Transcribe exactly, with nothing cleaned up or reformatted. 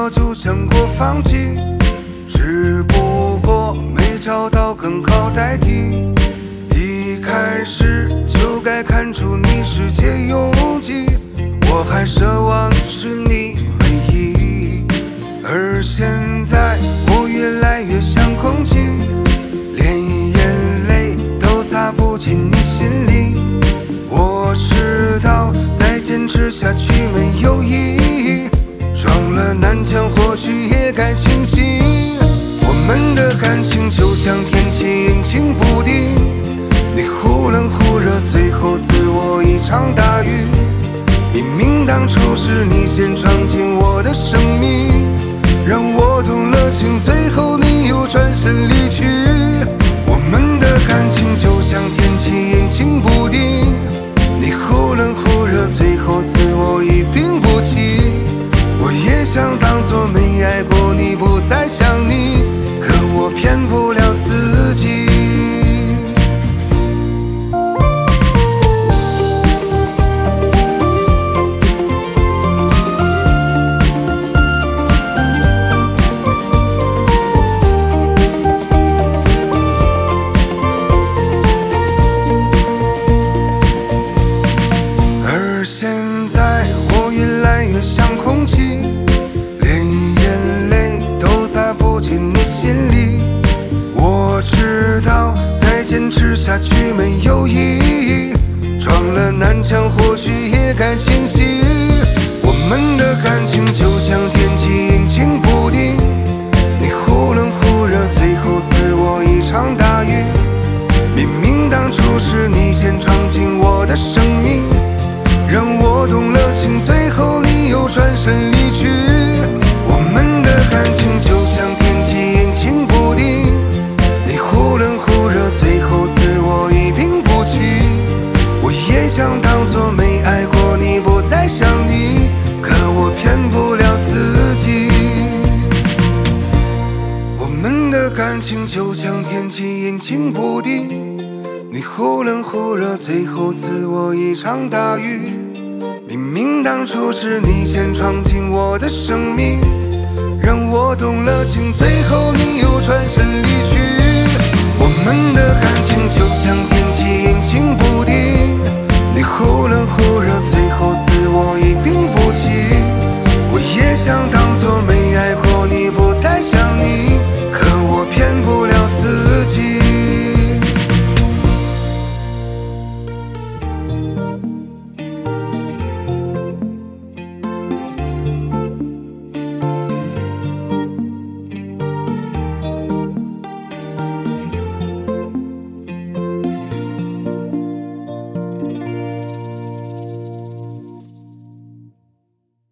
早就想过放弃，只不过没找到更好代替。一开始就该看出你世界拥挤，我还奢望是你唯一。而现在我越来越像空气，连眼泪都擦不进你心里。我知道再坚持下去没有意义，撞了南墙或许也该清醒。我们的感情就像天气阴晴不定，你忽冷忽热，最后赐我一场大雨。明明当初是你先闯进我的生命，让我动了情，最后你又转身离去。我们的感情就像天气阴晴不定，你忽冷忽热，最后赐我一病不起。我也想当作没爱过你，不再想你，可我骗不了自己。而现在我越来越像空气，连眼泪都擦不进你心里。我知道再坚持下去没有意义，撞了南墙或许也该清醒。我们的感情就像天气阴晴不定，你忽冷忽热，最后赐我一场大雨。明明当初是你先闯进我的生命，让我动了情，最后你又转身离去。我们的感情就像天气阴晴不定，你忽冷忽热，最后赐我一病不起。我也想当作没爱过你，不再想你，可我骗不了自己。我们的感情就像天气阴晴不定，你忽冷忽热，最后赐我一场大雨。明明当初是你先闯进我的生命，让我动了情，最后你又转身离去。我们的感情就像天气阴晴不定，你忽